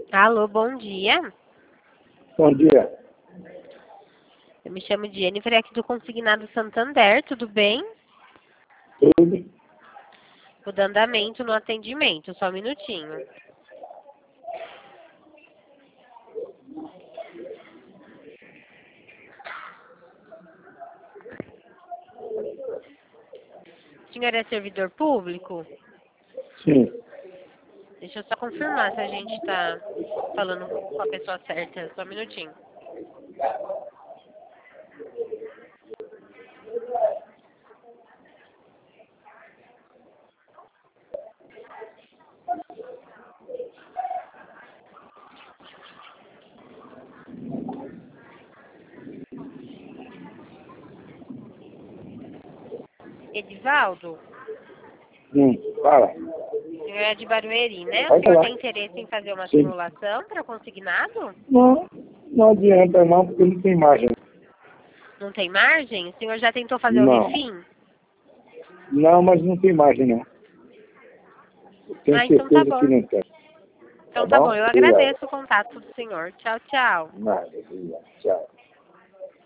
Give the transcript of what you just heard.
Alô, bom dia. Bom dia. Eu me chamo Jennifer, aqui do Consignado Santander, tudo bem? Tudo? Vou dando andamento no atendimento, só um minutinho. O senhor é servidor público? Sim. Deixa eu só confirmar se a gente está falando com a pessoa certa, só um minutinho. Edivaldo, Fala. o senhor é de Barueri, né? O Pode senhor falar. tem interesse em fazer uma Sim. simulação para consignado? Não, não adianta não, porque não tem margem. Não tem margem? O senhor já tentou fazer o Não. refim? Não, mas não tem margem não. Tenho Então tá certeza que bom. não tem. Então tá bom, eu Obrigado. agradeço o contato do senhor. Tchau, tchau. Nada, obrigado. Tchau.